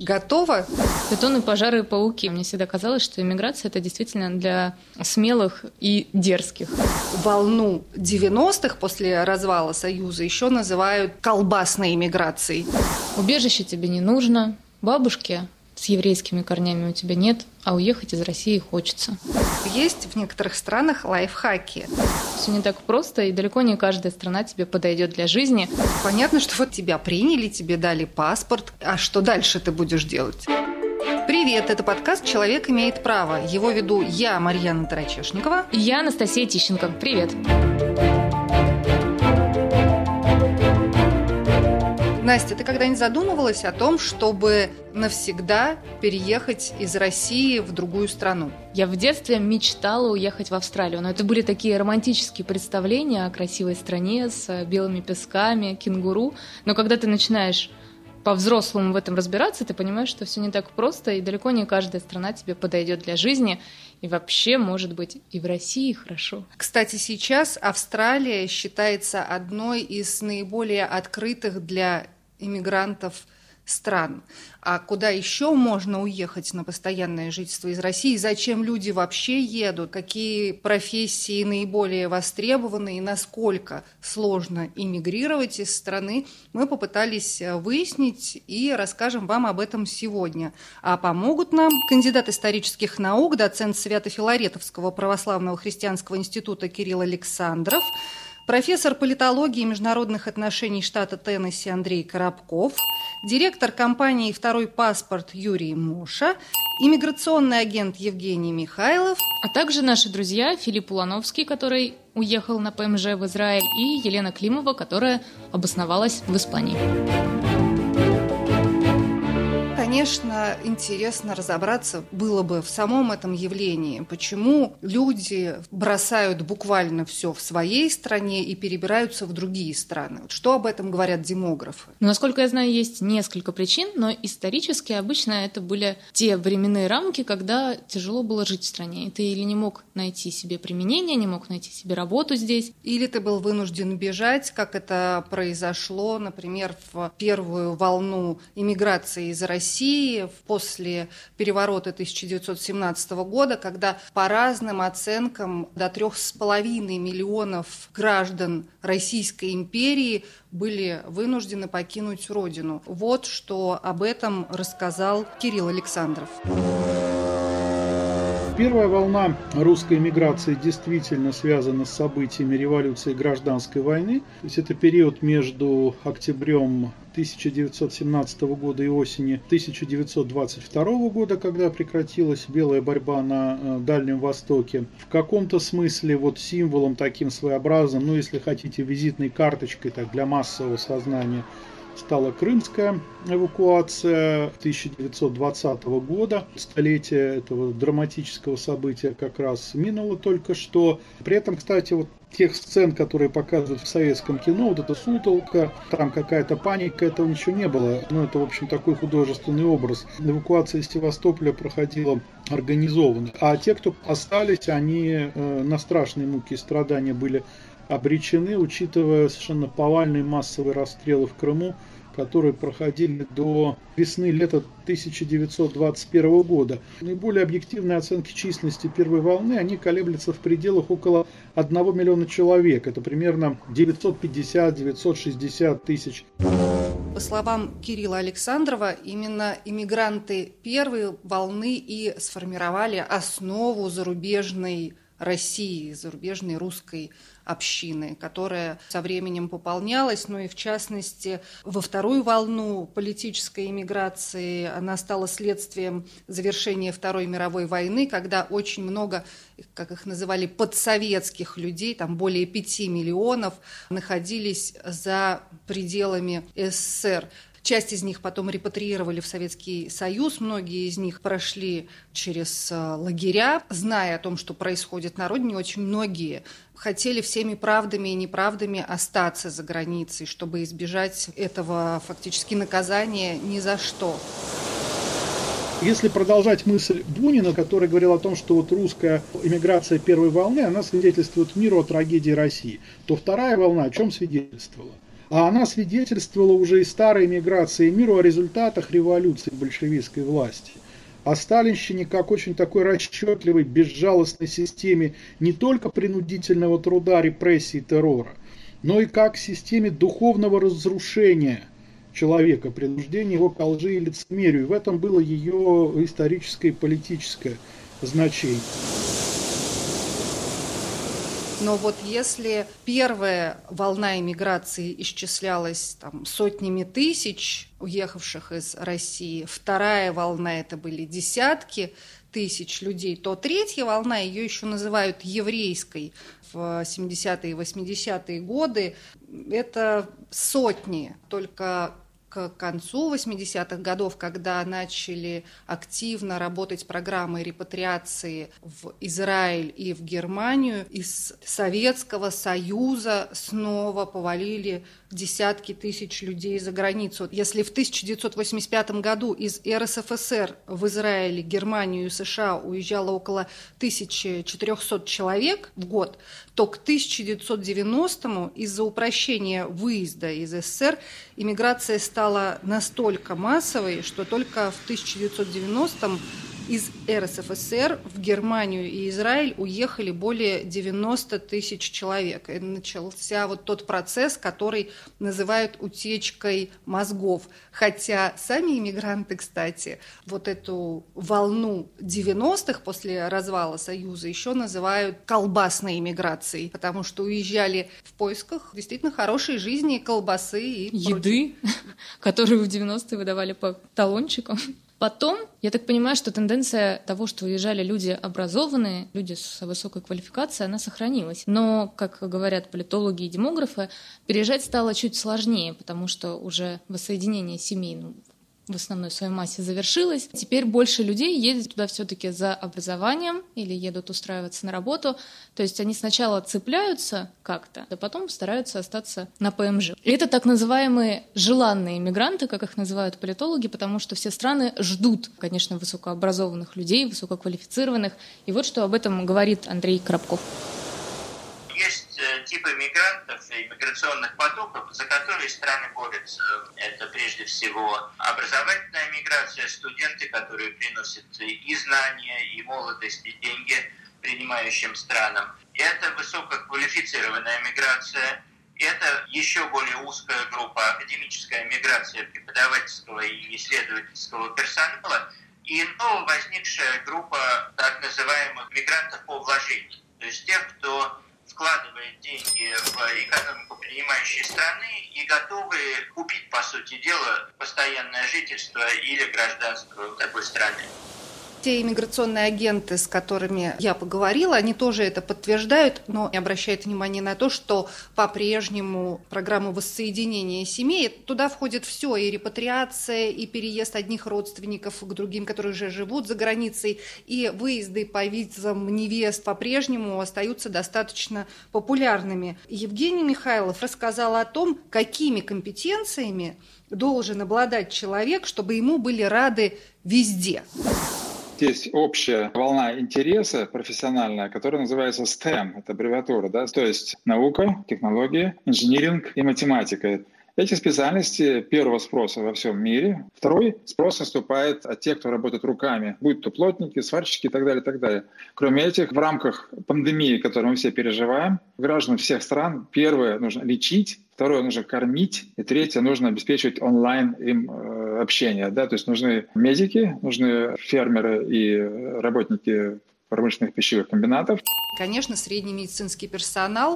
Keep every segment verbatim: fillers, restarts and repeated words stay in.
Готова? Бетон и пожары и пауки. Мне всегда казалось, что иммиграция — это действительно для смелых и дерзких. Волну девяностых после развала Союза еще называют колбасной иммиграцией. Убежище тебе не нужно, бабушки с еврейскими корнями у тебя нет, а уехать из России хочется. Есть в некоторых странах лайфхаки. Все не так просто, и далеко не каждая страна тебе подойдет для жизни. Понятно, что вот тебя приняли, тебе дали паспорт. А что дальше ты будешь делать? Привет, это подкаст «Человек имеет право». Его веду я, Марьяна Тарачешникова. И я, Анастасия Тищенко. Привет. Настя, ты когда-нибудь задумывалась о том, чтобы навсегда переехать из России в другую страну? Я в детстве мечтала уехать в Австралию, но это были такие романтические представления о красивой стране с белыми песками, кенгуру. Но когда ты начинаешь по-взрослому в этом разбираться, ты понимаешь, что все не так просто, и далеко не каждая страна тебе подойдет для жизни. И вообще, может быть, и в России хорошо. Кстати, сейчас Австралия считается одной из наиболее открытых для иммигрантов стран. А куда еще можно уехать на постоянное жительство из России? Зачем люди вообще едут? Какие профессии наиболее востребованы и насколько сложно иммигрировать из страны? Мы попытались выяснить и расскажем вам об этом сегодня. А помогут нам кандидат исторических наук, доцент Свято-Филаретовского православного христианского института Кирилл Александров, профессор политологии и международных отношений штата Теннесси Андрей Коробков, директор компании «Второй паспорт» Юрий Моша, иммиграционный агент Евгений Михайлов, а также наши друзья Филипп Улановский, который уехал на ПМЖ в Израиль, и Елена Климова, которая обосновалась в Испании. Конечно, интересно разобраться было бы в самом этом явлении, почему люди бросают буквально все в своей стране и перебираются в другие страны. Что об этом говорят демографы? Ну, насколько я знаю, есть несколько причин, но исторически обычно это были те временные рамки, когда тяжело было жить в стране. И ты или не мог найти себе применение, не мог найти себе работу здесь. Или ты был вынужден бежать, как это произошло, например, в первую волну иммиграции из России, после переворота тысяча девятьсот семнадцатого года, когда по разным оценкам до трех с половиной миллионов граждан Российской империи были вынуждены покинуть родину. Вот что об этом рассказал Кирилл Александров. Первая волна русской эмиграции действительно связана с событиями революции и гражданской войны. То есть это период между октябрем тысяча девятьсот семнадцатого года и осенью тысяча девятьсот двадцать второго года, когда прекратилась белая борьба на Дальнем Востоке. В каком-то смысле вот символом таким своеобразным, ну если хотите, визитной карточкой так, для массового сознания, стала крымская эвакуация тысяча девятьсот двадцатого года. Столетие этого драматического события как раз минуло только что. При этом, кстати, вот тех сцен, которые показывают в советском кино, вот эта сутолка, там какая-то паника, этого ничего не было. Ну, это, в общем, такой художественный образ. Эвакуация из Севастополя проходила организованно. А те, кто остались, они э, на страшные муки и страдания были обречены, учитывая совершенно повальные массовые расстрелы в Крыму, которые проходили до весны-лета тысяча девятьсот двадцать первого года. Наиболее объективные оценки численности первой волны, они колеблются в пределах около одного миллиона человек. Это примерно девятьсот пятьдесят - девятьсот шестьдесят тысяч. По словам Кирилла Александрова, именно иммигранты первой волны и сформировали основу зарубежной России, зарубежной русской общины, которая со временем пополнялась, но и в частности во вторую волну политической эмиграции она стала следствием завершения Второй мировой войны, когда очень много, как их называли, подсоветских людей, там более пяти миллионов, находились за пределами СССР. Часть из них потом репатриировали в Советский Союз, многие из них прошли через лагеря. Зная о том, что происходит на родине, очень многие хотели всеми правдами и неправдами остаться за границей, чтобы избежать этого фактически наказания ни за что. Если продолжать мысль Бунина, который говорил о том, что вот русская эмиграция первой волны, она свидетельствует миру о трагедии России, то вторая волна о чем свидетельствовала? А она свидетельствовала уже и старой миграции миру о результатах революции большевистской власти. О сталинщине как очень такой расчетливой, безжалостной системе не только принудительного труда, репрессий, террора, но и как системе духовного разрушения человека, принуждения его к лжи и лицемерию. И в этом было ее историческое и политическое значение. Но вот если первая волна эмиграции исчислялась там, сотнями тысяч уехавших из России, вторая волна это были десятки тысяч людей, то третья волна, ее еще называют еврейской, в семидесятые и восьмидесятые годы, это сотни, только к концу восьмидесятых годов, когда начали активно работать программы репатриации в Израиль и в Германию, из Советского Союза снова повалили десятки тысяч людей за границу. Если в тысяча девятьсот восемьдесят пятом году из эр эс эф эс эр в Израиль, Германию и США уезжало около тысяча четыреста человек в год, то к тысяча девятьсот девяностому из-за упрощения выезда из эс эс эс эр иммиграция стала настолько массовой, что только в тысяча девятьсот девяностом из эр эс эф эс эр в Германию и Израиль уехали более девяноста тысяч человек. И начался вот тот процесс, который называют утечкой мозгов. Хотя сами иммигранты, кстати, вот эту волну девяностых после развала Союза еще называют колбасной иммиграцией, потому что уезжали в поисках действительно хорошей жизни, колбасы и еды, которую в девяностые выдавали по талончикам. Потом, я так понимаю, что тенденция того, что уезжали люди образованные, люди с высокой квалификацией, она сохранилась. Но, как говорят политологи и демографы, переезжать стало чуть сложнее, потому что уже воссоединение семей, ну, в основной своей массе завершилось. Теперь больше людей едет туда все-таки за образованием или едут устраиваться на работу. То есть они сначала цепляются как-то, а потом стараются остаться на пэ эм жэ. И это так называемые желанные мигранты, как их называют политологи, потому что все страны ждут, конечно, высокообразованных людей, высококвалифицированных. И вот что об этом говорит Андрей Коробков. Есть типы мигрантов и миграционных потоков, за которые страны борются. Это прежде всего образовательная миграция, студенты, которые приносят и знания, и молодость, и деньги принимающим странам. Это высококвалифицированная миграция. Это еще более узкая группа, академическая миграция преподавательского и исследовательского персонала. И нововозникшая группа так называемых мигрантов по вложению. То есть тех, кто вкладывает деньги в экономику принимающей страны и готовы купить, по сути дела, постоянное жительство или гражданство в такой стране. Те иммиграционные агенты, с которыми я поговорила, они тоже это подтверждают, но обращают внимание на то, что по-прежнему программу воссоединения семей, туда входит все, и репатриация, и переезд одних родственников к другим, которые уже живут за границей, и выезды по визам невест по-прежнему остаются достаточно популярными. Евгений Михайлов рассказал о том, какими компетенциями должен обладать человек, чтобы ему были рады везде. Есть общая волна интереса профессиональная, которая называется стэм, это аббревиатура, да, то есть наука, технология, инжиниринг и математика. Эти специальности первого спроса во всем мире. Второй спрос наступает от тех, кто работает руками, будь то плотники, сварщики и так далее, и так далее. Кроме этих, в рамках пандемии, которую мы все переживаем, граждан всех стран, первое, нужно лечить, второе, нужно кормить, и третье, нужно обеспечивать онлайн им э, общение. Да? То есть нужны медики, нужны фермеры и работники промышленных пищевых комбинатов. Конечно, средний медицинский персонал,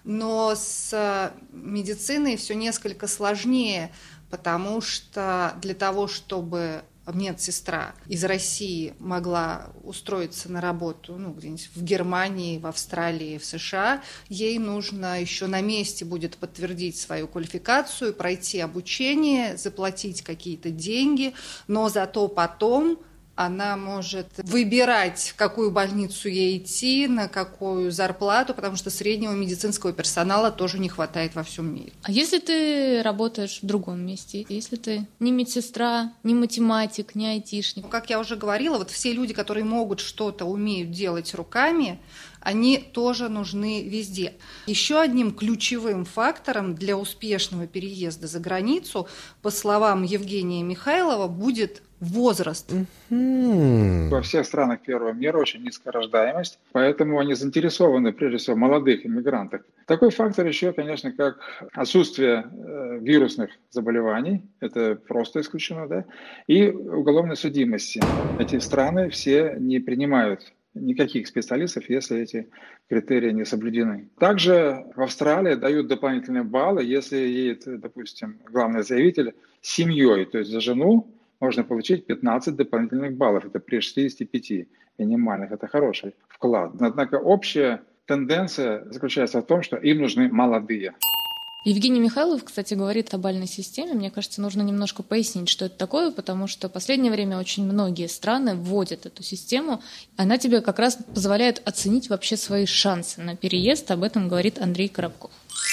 но с медициной все несколько сложнее, потому что для того, чтобы медсестра из России могла устроиться на работу ну, где-нибудь в Германии, в Австралии, в США, ей нужно еще на месте будет подтвердить свою квалификацию, пройти обучение, заплатить какие-то деньги, но зато потом она может выбирать, в какую больницу ей идти, на какую зарплату, потому что среднего медицинского персонала тоже не хватает во всем мире. А если ты работаешь в другом месте, если ты не медсестра, не математик, не айтишник? Как я уже говорила, вот все люди, которые могут что-то, умеют делать руками, они тоже нужны везде. Еще одним ключевым фактором для успешного переезда за границу, по словам Евгения Михайлова, будет возраст. Mm-hmm. Во всех странах первого мира очень низкая рождаемость, поэтому они заинтересованы, прежде всего, в молодых иммигрантах. Такой фактор еще, конечно, как отсутствие э, вирусных заболеваний, это просто исключено, да, и уголовной судимости. Эти страны все не принимают никаких специалистов, если эти критерии не соблюдены. Также в Австралии дают дополнительные баллы, если едет, допустим, главный заявитель с семьей, то есть за жену можно получить пятнадцать дополнительных баллов. Это при шестидесяти пяти минимальных. Это хороший вклад. Однако общая тенденция заключается в том, что им нужны молодые. Евгений Михайлов, кстати, говорит о бальной системе. Мне кажется, нужно немножко пояснить, что это такое, потому что в последнее время очень многие страны вводят эту систему. Она тебе как раз позволяет оценить вообще свои шансы на переезд. Об этом говорит Андрей Коробков.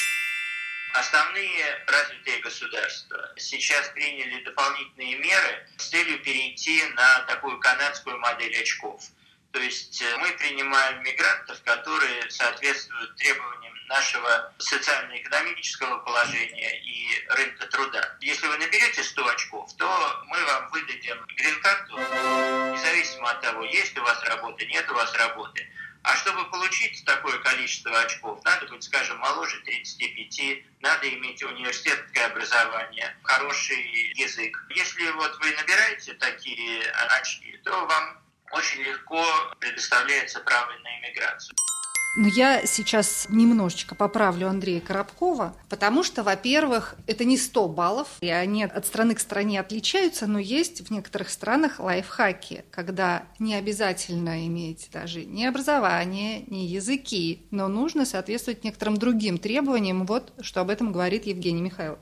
Основные развитые государства сейчас приняли дополнительные меры с целью перейти на такую канадскую модель очков. То есть мы принимаем мигрантов, которые соответствуют требованиям нашего социально-экономического положения и рынка труда. Если вы наберете сто очков, то мы вам выдадим грин-карту, независимо от того, есть у вас работа, нет у вас работы. А чтобы получить такое количество очков, надо быть, скажем, моложе тридцати пяти, надо иметь университетское образование, хороший язык. Если вот вы набираете такие очки, то вам очень легко предоставляется право на иммиграцию. Но я сейчас немножечко поправлю Андрея Коробкова, потому что, во-первых, это не сто баллов, и они от страны к стране отличаются, но есть в некоторых странах лайфхаки, когда не обязательно иметь даже ни образование, ни языки, но нужно соответствовать некоторым другим требованиям. Вот что об этом говорит Евгений Михайлов.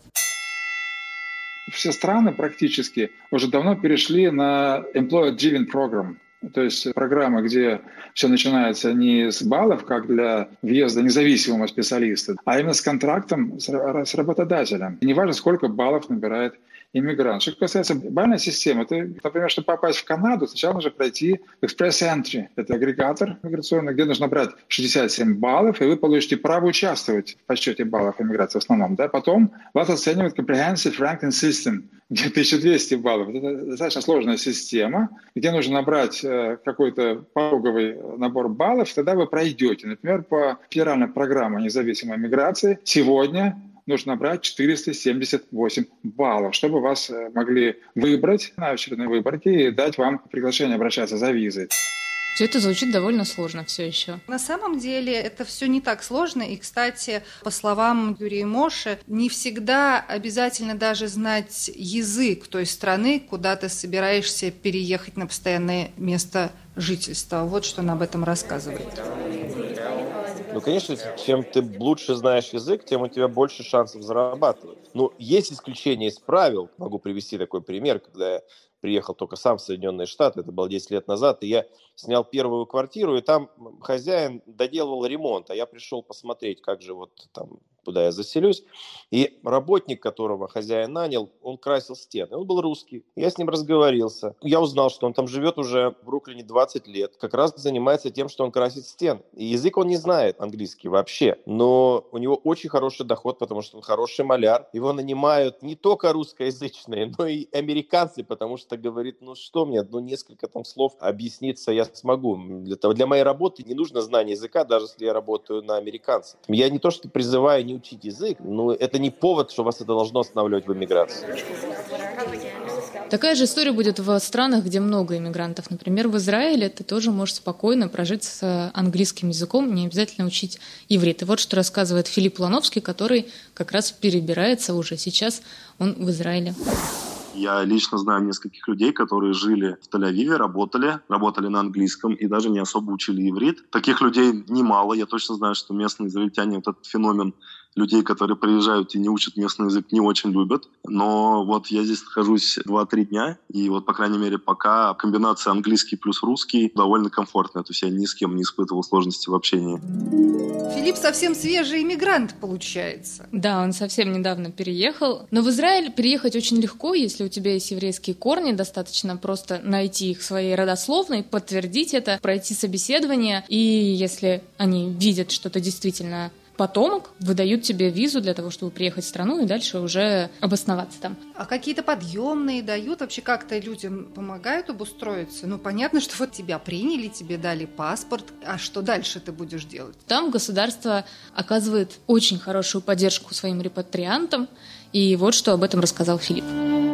Все страны практически уже давно перешли на Employer Driven Program. То есть программа, где все начинается не с баллов, как для въезда независимого специалиста, а именно с контрактом с работодателем. И неважно, сколько баллов набирает иммигрант. Что касается бальной системы, то, например, чтобы попасть в Канаду, сначала нужно пройти Express Entry. Это агрегатор миграционный, где нужно брать шестьдесят семь баллов, и вы получите право участвовать в подсчете баллов иммиграции в основном. Да? Потом вас оценивает Comprehensive Ranking System, где тысяча двести баллов. Это достаточно сложная система, где нужно набрать э, какой-то пороговый набор баллов, тогда вы пройдете. Например, по федеральной программе независимой миграции сегодня нужно набрать четыреста семьдесят восемь баллов, чтобы вас могли выбрать на очередной выборке и дать вам приглашение обращаться за визой. Все это звучит довольно сложно все еще. На самом деле это все не так сложно. И, кстати, по словам Юрия Моши, не всегда обязательно даже знать язык той страны, куда ты собираешься переехать на постоянное место жительства. Вот что он об этом рассказывает. Ну, конечно, чем ты лучше знаешь язык, тем у тебя больше шансов зарабатывать. Ну, есть исключения из правил. Могу привести такой пример, когда я приехал только сам в Соединенные Штаты, это было десять лет назад, и я снял первую квартиру, и там хозяин доделывал ремонт, а я пришел посмотреть, как же вот там, куда я заселюсь, и работник, которого хозяин нанял, он красил стены, он был русский, я с ним разговорился, я узнал, что он там живет уже в Бруклине двадцать лет, как раз занимается тем, что он красит стены, и язык он не знает, английский вообще, но у него очень хороший доход, потому что он хороший маляр, его нанимают не только русскоязычные, но и американцы, потому что говорит, ну что мне, ну несколько там слов объясниться я смогу. Для, того, для моей работы не нужно знание языка, даже если я работаю на американцев. Я не то, что призываю не учить язык, но это не повод, что вас это должно останавливать в эмиграции. Такая же история будет в странах, где много иммигрантов. Например, в Израиле ты тоже можешь спокойно прожить с английским языком, не обязательно учить иврит. И вот что рассказывает Филипп Лановский, который как раз перебирается уже сейчас, он в Израиле. Я лично знаю нескольких людей, которые жили в Тель-Авиве, работали, работали на английском и даже не особо учили иврит. Таких людей немало. Я точно знаю, что местные израильтяне вот этот феномен людей, которые приезжают и не учат местный язык, не очень любят. Но вот я здесь нахожусь два-три дня, и вот, по крайней мере, пока комбинация английский плюс русский довольно комфортная. То есть я ни с кем не испытывал сложности в общении. Филипп совсем свежий иммигрант, получается. Да, он совсем недавно переехал. Но в Израиль переехать очень легко, если у тебя есть еврейские корни. Достаточно просто найти их в своей родословной, подтвердить это, пройти собеседование. И если они видят, что ты действительно потомок, выдают тебе визу для того, чтобы приехать в страну и дальше уже обосноваться там. А какие-то подъемные дают? Вообще как-то людям помогают обустроиться? Ну, понятно, что вот тебя приняли, тебе дали паспорт. А что дальше ты будешь делать? Там государство оказывает очень хорошую поддержку своим репатриантам. И вот что об этом рассказал Филипп.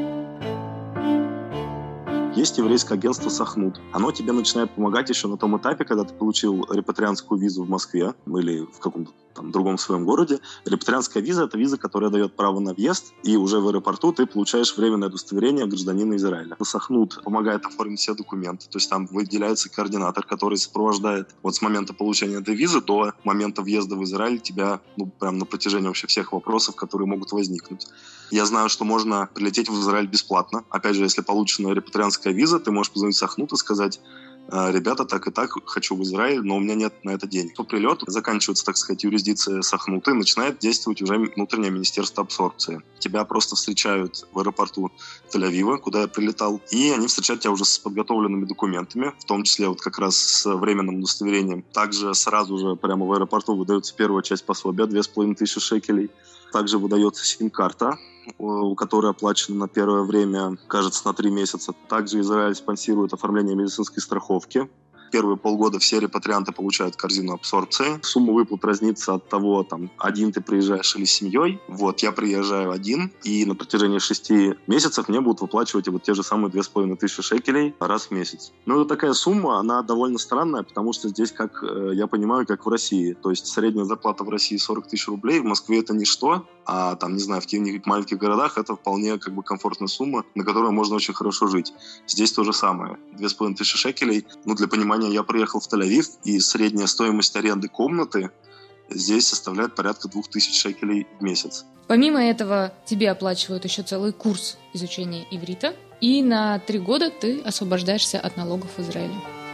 Есть еврейское агентство «Сахнут». Оно тебе начинает помогать еще на том этапе, когда ты получил репатриантскую визу в Москве или в каком-то там другом своем городе. Репатриантская виза – это виза, которая дает право на въезд, и уже в аэропорту ты получаешь временное удостоверение гражданина Израиля. «Сахнут» помогает оформить все документы, то есть там выделяется координатор, который сопровождает вот с момента получения этой визы до момента въезда в Израиль тебя, ну, прям на протяжении вообще всех вопросов, которые могут возникнуть. Я знаю, что можно прилететь в Израиль бесплатно. Опять же, если получена репатриантская виза, ты можешь позвонить Сахнут и сказать: ребята, так и так, хочу в Израиль, но у меня нет на это денег. По прилету заканчивается, так сказать, юрисдикция Сахнута, и начинает действовать уже внутреннее министерство абсорбции. Тебя просто встречают в аэропорту Тель-Авива, куда я прилетал, и они встречают тебя уже с подготовленными документами, в том числе вот как раз с временным удостоверением. Также сразу же прямо в аэропорту выдается первая часть пособия, две с половиной тысячи шекелей. Также выдается сим-карта, у которой оплачена на первое время, кажется, на три месяца. Также Израиль спонсирует оформление медицинской страховки. Первые полгода все репатрианты получают корзину абсорбции. Сумма выплат разнится от того, там, один ты приезжаешь или с семьей. Вот, я приезжаю один, и на протяжении шести месяцев мне будут выплачивать вот те же самые две с половиной тысячи шекелей раз в месяц. Но это такая сумма, она довольно странная, потому что здесь, как я понимаю, как в России. То есть средняя зарплата в России сорок тысяч рублей, в Москве это ничто, а там, не знаю, в каких-нибудь маленьких городах это вполне как бы комфортная сумма, на которой можно очень хорошо жить. Здесь то же самое. две с половиной тысячи шекелей, ну, для понимания, я приехал в Тель-Авив, и средняя стоимость аренды комнаты здесь составляет порядка двух тысяч шекелей в месяц. Помимо этого, тебе оплачивают еще целый курс изучения иврита, и на три года ты освобождаешься от налогов в Израиле.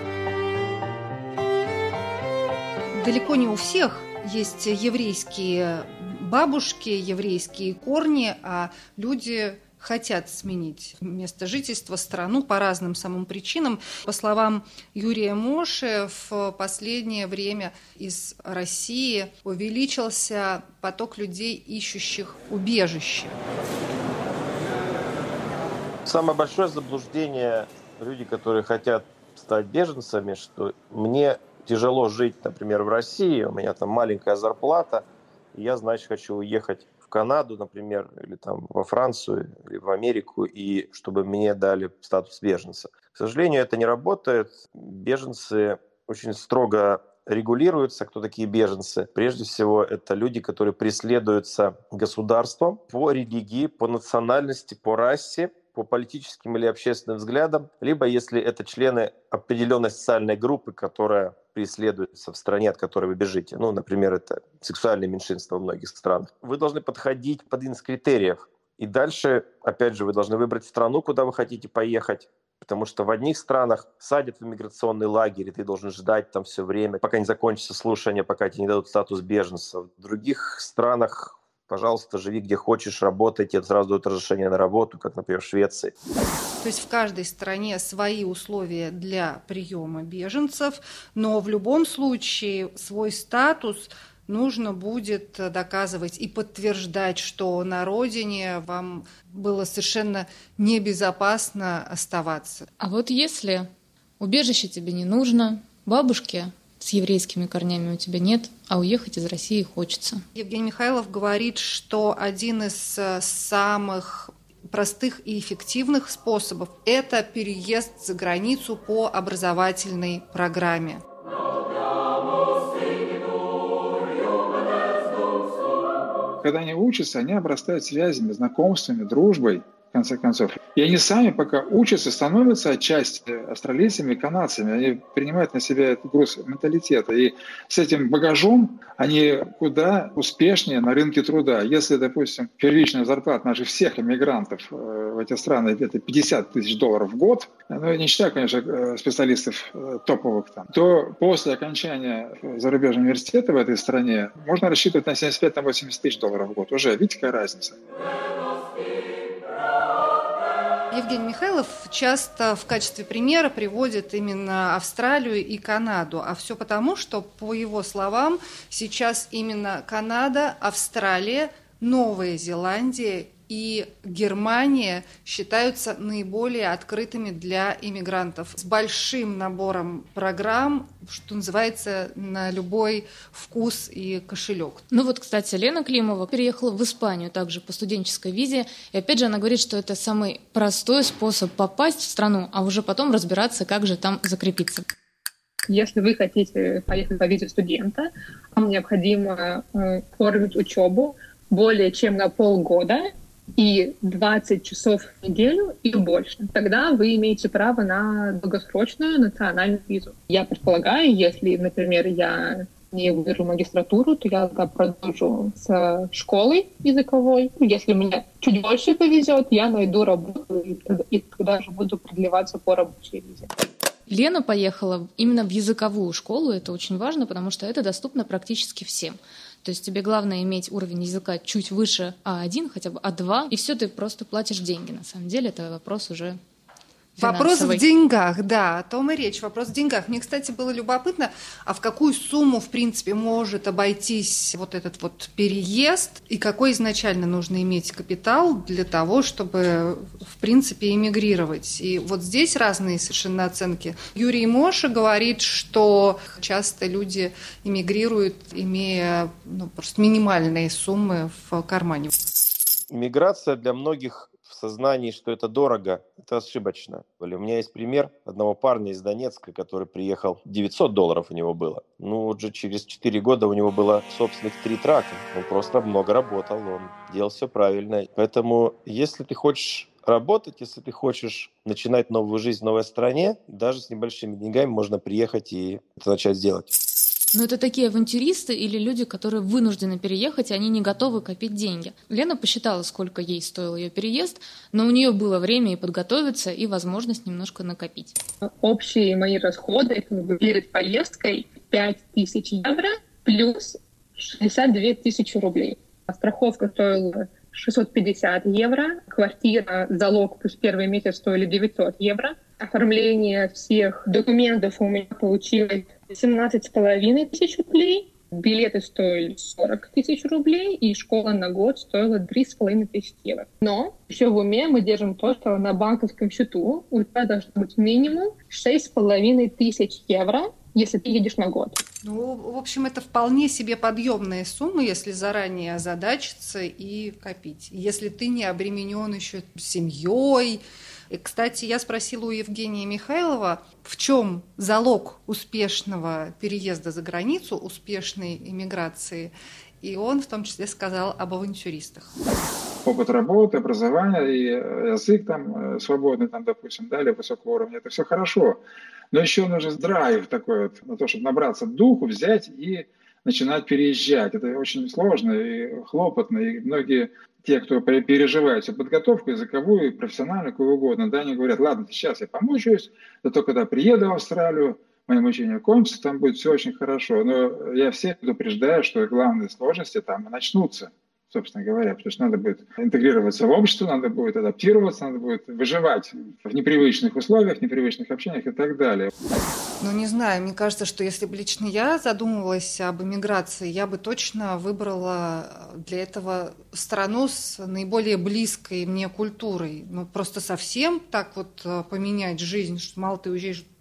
Далеко не у всех есть еврейские бабушки, еврейские корни, а люди хотят сменить место жительства, страну по разным самым причинам. По словам Юрия Моше, в последнее время из России увеличился поток людей, ищущих убежище. Самое большое заблуждение люди, которые хотят стать беженцами, что мне тяжело жить, например, в России, у меня там маленькая зарплата, и я, значит, хочу уехать в Канаду, например, или там во Францию, или в Америку, и чтобы мне дали статус беженца. К сожалению, это не работает. Беженцы очень строго регулируются. Кто такие беженцы? Прежде всего, это люди, которые преследуются государством по религии, по национальности, по расе, по политическим или общественным взглядам, либо если это члены определенной социальной группы, которая преследуется в стране, от которой вы бежите. Ну, например, это сексуальное меньшинство в многих странах. Вы должны подходить под один из критериев. И дальше, опять же, вы должны выбрать страну, куда вы хотите поехать. Потому что в одних странах садят в иммиграционный лагерь, и ты должен ждать там все время, пока не закончится слушание, пока тебе не дадут статус беженца. В других странах, пожалуйста, живи где хочешь, работай, тебе сразу дают разрешение на работу, как, например, в Швеции. То есть в каждой стране свои условия для приема беженцев, но в любом случае свой статус нужно будет доказывать и подтверждать, что на родине вам было совершенно небезопасно оставаться. А вот если убежище тебе не нужно, бабушки с еврейскими корнями у тебя нет, а уехать из России хочется. Евгений Михайлов говорит, что один из самых простых и эффективных способов – это переезд за границу по образовательной программе. Когда они учатся, они обрастают связями, знакомствами, дружбой. конце концов. И они сами пока учатся, становятся отчасти австралийцами и канадцами. Они принимают на себя этот груз менталитета. И с этим багажом они куда успешнее на рынке труда. Если, допустим, первичная зарплата наших всех иммигрантов в эти страны это пятьдесят тысяч долларов в год, ну, я не считаю, конечно, специалистов топовых там, то после окончания зарубежного университета в этой стране можно рассчитывать на семьдесят пять - восемьдесят тысяч долларов в год. Уже, видите, какая разница? Евгений Михайлов часто в качестве примера приводит именно Австралию и Канаду. А все потому, что, по его словам, сейчас именно Канада, Австралия, Новая Зеландия и Германия считаются наиболее открытыми для иммигрантов, с большим набором программ, что называется, на любой вкус и кошелек. Ну вот, кстати, Лена Климова переехала в Испанию также по студенческой визе, и опять же она говорит, что это самый простой способ попасть в страну, а уже потом разбираться, как же там закрепиться. Если вы хотите поехать по визе студента, вам необходимо э, оформить учебу более чем на полгода, и двадцать часов в неделю и больше. Тогда вы имеете право на долгосрочную национальную визу. Я предполагаю, если, например, я не выберу магистратуру, то я продолжу с школой языковой. Если мне чуть больше повезет, я найду работу и тогда же буду продлеваться по рабочей визе. Лена поехала именно в языковую школу. Это очень важно, потому что это доступно практически всем. То есть тебе главное иметь уровень языка чуть выше а один, хотя бы а два, и все, ты просто платишь деньги. На самом деле это вопрос уже финансовый. Вопрос в деньгах, да, о том и речь. Вопрос в деньгах. Мне, кстати, было любопытно, а в какую сумму, в принципе, может обойтись вот этот вот переезд, и какой изначально нужно иметь капитал для того, чтобы, в принципе, эмигрировать. И вот здесь разные совершенно оценки. Юрий Моша говорит, что часто люди эмигрируют, имея ну, просто минимальные суммы в кармане. Иммиграция для многих в сознании, что это дорого, это ошибочно. У меня есть пример одного парня из Донецка, который приехал, девятьсот долларов у него было. Ну, вот же через четыре года у него было собственных три трака. Он просто много работал, он делал все правильно. Поэтому, если ты хочешь работать, если ты хочешь начинать новую жизнь в новой стране, даже с небольшими деньгами можно приехать и это начать делать. Но это такие авантюристы или люди, которые вынуждены переехать, и они не готовы копить деньги. Лена посчитала, сколько ей стоил ее переезд, но у нее было время и подготовиться, и возможность немножко накопить. Общие мои расходы перед поездкой пять тысяч евро плюс шестьдесят две тысячи рублей. Страховка стоила шестьсот пятьдесят евро, квартира, залог плюс первый месяц стоили девятьсот евро. Оформление всех документов у меня получилось семнадцать с половиной тысяч рублей. Билеты стоили сорок тысяч рублей, и школа на год стоила три с половиной тысячи евро. Но еще в уме мы держим то, что на банковском счету у тебя должно быть минимум шесть с половиной тысяч евро, если ты едешь на год. Ну, в общем, это вполне себе подъемная сумма, если заранее озадачиться и копить. Если ты не обременен еще семьей. И, кстати, я спросила у Евгения Михайлова, в чем залог успешного переезда за границу, успешной иммиграции, и он в том числе сказал об авантюристах. Опыт работы, образование и язык там свободный, там, допустим, да, или высокого уровня, это все хорошо. Но еще нужен драйв такой вот, на то, чтобы набраться духу, взять и начинать переезжать. Это очень сложно и хлопотно, и многие те, кто переживает всю подготовку, языковую, профессиональную, какую угодно, да, они говорят, ладно, сейчас я помучаюсь, зато когда приеду в Австралию, мои мучения кончатся, там будет все очень хорошо. Но я всех предупреждаю, что главные сложности там и начнутся, собственно говоря, потому что надо будет интегрироваться в общество, надо будет адаптироваться, надо будет выживать в непривычных условиях, непривычных общениях и так далее. Ну, не знаю, мне кажется, что если бы лично я задумывалась об эмиграции, я бы точно выбрала для этого страну с наиболее близкой мне культурой. Ну, просто совсем так вот поменять жизнь, что мало ты уезжаешь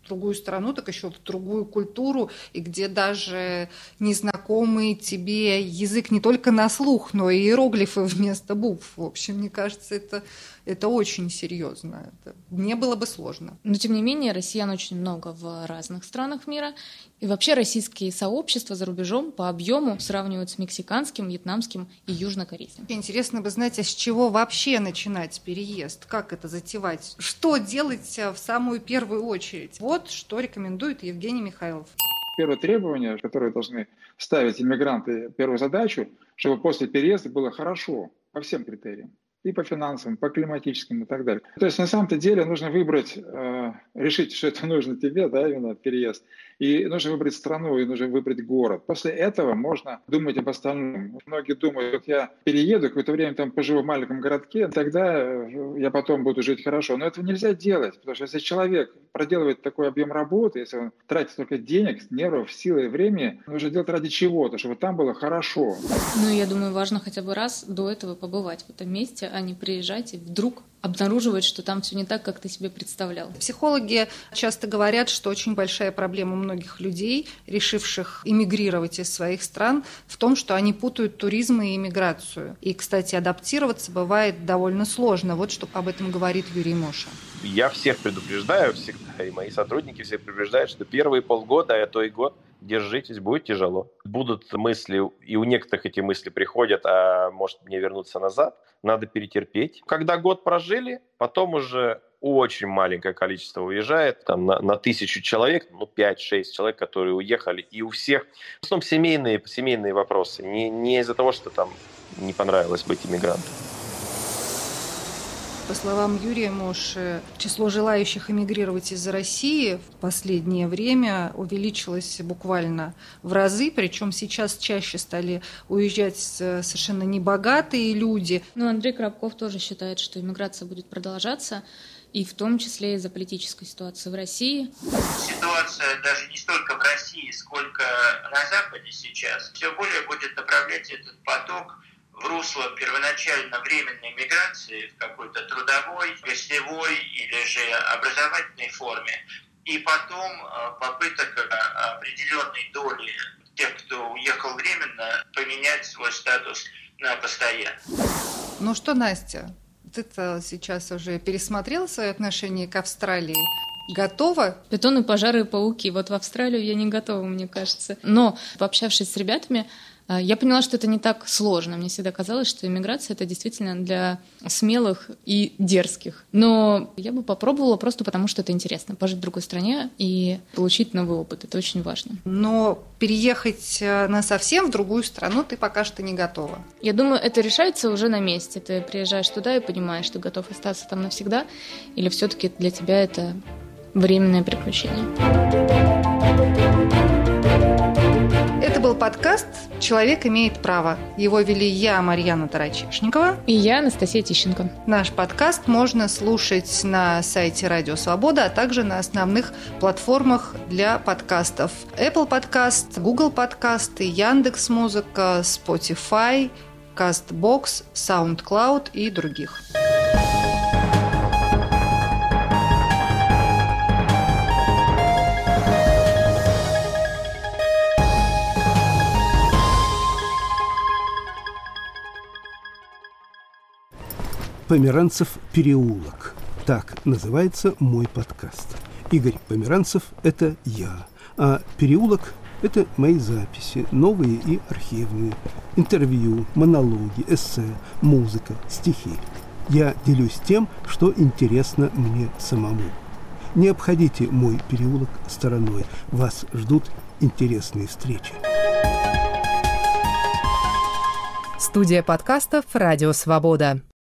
в другую страну, так еще в другую культуру, и где даже незнакомый тебе язык не только на слух, но и иероглифы вместо букв. В общем, мне кажется, это, это очень серьезно. Это не было бы сложно. Но, тем не менее, россиян очень много в разных странах мира. И вообще российские сообщества за рубежом по объему сравнивают с мексиканским, вьетнамским и южнокорейским. Интересно бы знать, а с чего вообще начинать переезд? Как это затевать? Что делать в самую первую очередь? Вот что рекомендует Евгений Михайлов. Первое требование, которое должны ставить иммигранты, первую задачу, чтобы после переезда было хорошо по всем критериям. И по финансовым, по климатическим и так далее. То есть на самом-то деле нужно выбрать, э, решить, что это нужно тебе, да, именно переезд. И нужно выбрать страну, и нужно выбрать город. После этого можно думать об остальном. Многие думают, вот я перееду, какое-то время там поживу в маленьком городке, тогда я потом буду жить хорошо. Но этого нельзя делать, потому что если человек проделывает такой объем работы, если он тратит столько денег, нервов, силы и времени, нужно делать ради чего-то, чтобы там было хорошо. Ну, я думаю, важно хотя бы раз до этого побывать в этом месте, а не приезжать и вдруг обнаруживать, что там все не так, как ты себе представлял. Психологи часто говорят, что очень большая проблема многих людей, решивших эмигрировать из своих стран, в том, что они путают туризм и эмиграцию. И, кстати, адаптироваться бывает довольно сложно. Вот что об этом говорит Юрий Моша. Я всех предупреждаю всегда, и мои сотрудники всех предупреждают, что первые полгода, а то и год, держитесь, будет тяжело. Будут мысли, и у некоторых эти мысли приходят, а может мне вернуться назад, надо перетерпеть. Когда год прожили, потом уже очень маленькое количество уезжает, там на, на тысячу человек, ну пять-шесть человек, которые уехали, и у всех, в основном семейные, семейные вопросы, не, не из-за того, что там не понравилось быть иммигрантом. По словам Юрия Моши, число желающих эмигрировать из России в последнее время увеличилось буквально в разы, причем сейчас чаще стали уезжать совершенно небогатые люди. Ну, Андрей Коробков тоже считает, что эмиграция будет продолжаться, и в том числе из-за политической ситуации в России. Ситуация даже не столько в России, сколько на Западе сейчас. Все более будет направлять этот поток в русло первоначально временной миграции в какой-то трудовой, гостевой или же образовательной форме, и потом попыток определенной доли тех, кто уехал временно, поменять свой статус на постоянный. Ну что, Настя, ты-то сейчас уже пересмотрела свое отношение к Австралии? Готова? Бетоны, пожары и пауки. Вот в Австралию я не готова, мне кажется. Но, пообщавшись с ребятами, я поняла, что это не так сложно. Мне всегда казалось, что иммиграция — это действительно для смелых и дерзких. Но я бы попробовала просто потому, что это интересно. Пожить в другой стране и получить новый опыт. Это очень важно. Но переехать насовсем в другую страну ты пока что не готова. Я думаю, это решается уже на месте. Ты приезжаешь туда и понимаешь, что готов остаться там навсегда, или все-таки для тебя это временное приключение. Это был подкаст «Человек имеет право». Его вели я, Марьяна Тарачешникова. И я, Анастасия Тищенко. Наш подкаст можно слушать на сайте Радио Свобода, а также на основных платформах для подкастов. Apple Podcast, Google Podcast, Яндекс.Музыка, Spotify, CastBox, SoundCloud и других. «Померанцев переулок». Так называется мой подкаст. Игорь Померанцев – это я, а переулок – это мои записи, новые и архивные, интервью, монологи, эссе, музыка, стихи. Я делюсь тем, что интересно мне самому. Не обходите мой переулок стороной. Вас ждут интересные встречи. Студия подкастов «Радио Свобода».